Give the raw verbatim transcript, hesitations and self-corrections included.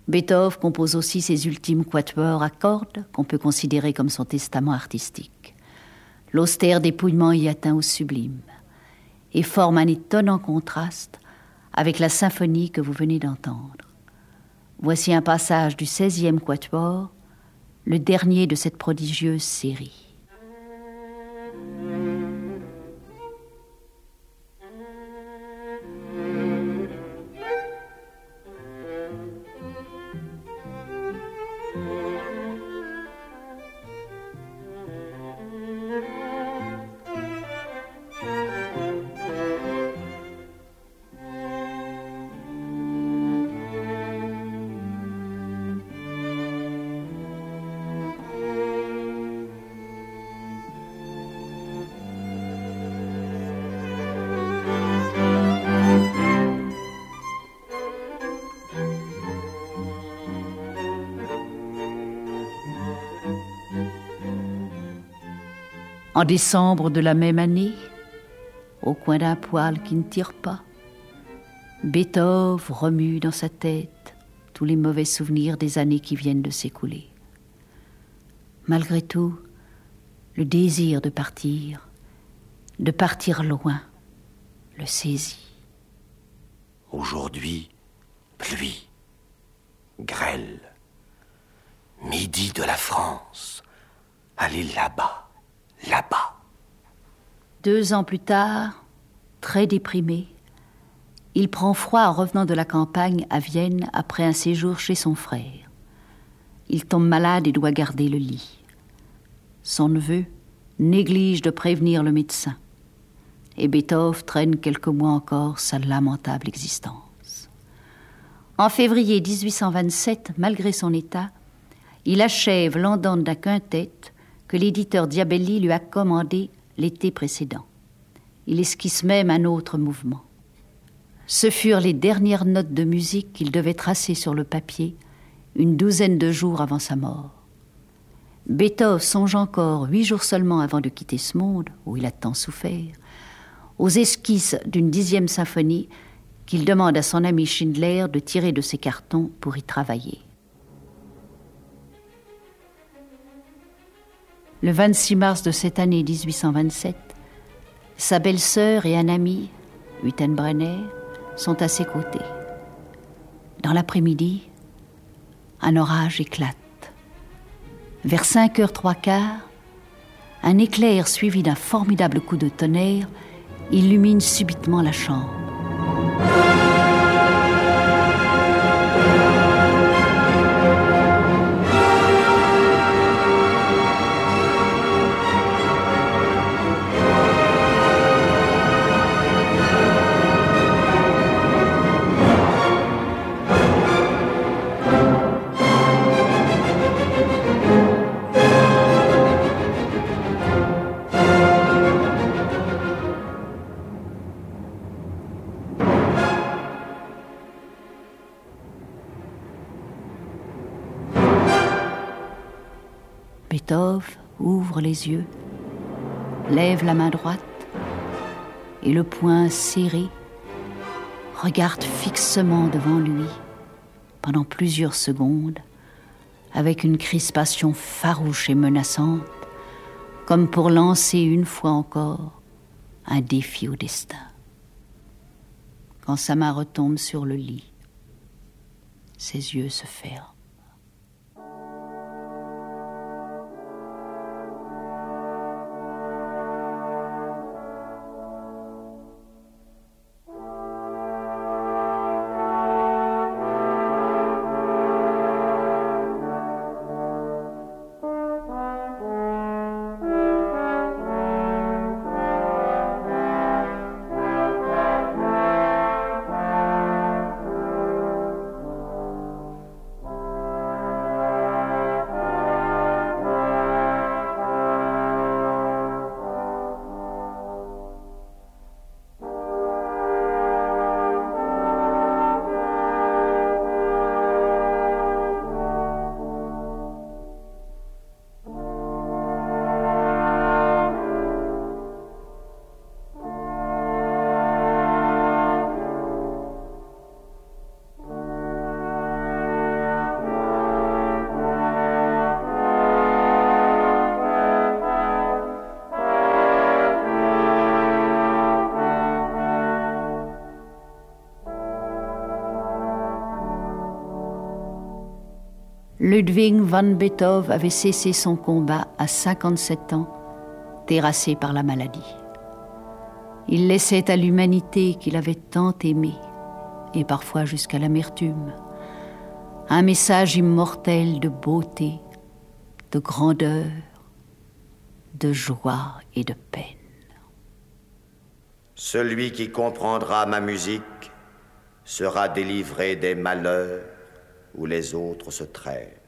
Beethoven compose aussi ses ultimes quatuors à cordes, qu'on peut considérer comme son testament artistique. L'austère dépouillement y atteint au sublime et forme un étonnant contraste avec la symphonie que vous venez d'entendre. Voici un passage du seizième quatuor, le dernier de cette prodigieuse série. En décembre de la même année, au coin d'un poêle qui ne tire pas, Beethoven remue dans sa tête tous les mauvais souvenirs des années qui viennent de s'écouler. Malgré tout, le désir de partir, de partir loin, le saisit. Aujourd'hui, pluie, grêle, midi de la France, allez là-bas. Là-bas. Deux ans plus tard, très déprimé, il prend froid en revenant de la campagne à Vienne après un séjour chez son frère. Il tombe malade et doit garder le lit. Son neveu néglige de prévenir le médecin. Et Beethoven traîne quelques mois encore sa lamentable existence. En février dix-huit cent vingt-sept, malgré son état, il achève l'andante d'un quintet que l'éditeur Diabelli lui a commandé l'été précédent. Il esquisse même un autre mouvement. Ce furent les dernières notes de musique qu'il devait tracer sur le papier une douzaine de jours avant sa mort. Beethoven songe encore, huit jours seulement avant de quitter ce monde, où il a tant souffert, aux esquisses d'une dixième symphonie qu'il demande à son ami Schindler de tirer de ses cartons pour y travailler. Le vingt-six mars de cette année dix-huit cent vingt-sept, sa belle-sœur et un ami, Hüttenbrenner, sont à ses côtés. Dans l'après-midi, un orage éclate. Vers cinq heures trois quarts, un éclair suivi d'un formidable coup de tonnerre illumine subitement la chambre. Beethoven ouvre les yeux, lève la main droite et le poing serré, regarde fixement devant lui pendant plusieurs secondes avec une crispation farouche et menaçante, comme pour lancer une fois encore un défi au destin. Quand sa main retombe sur le lit, ses yeux se ferment. Ludwig van Beethoven avait cessé son combat à cinquante-sept ans, terrassé par la maladie. Il laissait à l'humanité qu'il avait tant aimée, et parfois jusqu'à l'amertume, un message immortel de beauté, de grandeur, de joie et de peine. Celui qui comprendra ma musique sera délivré des malheurs où les autres se traînent.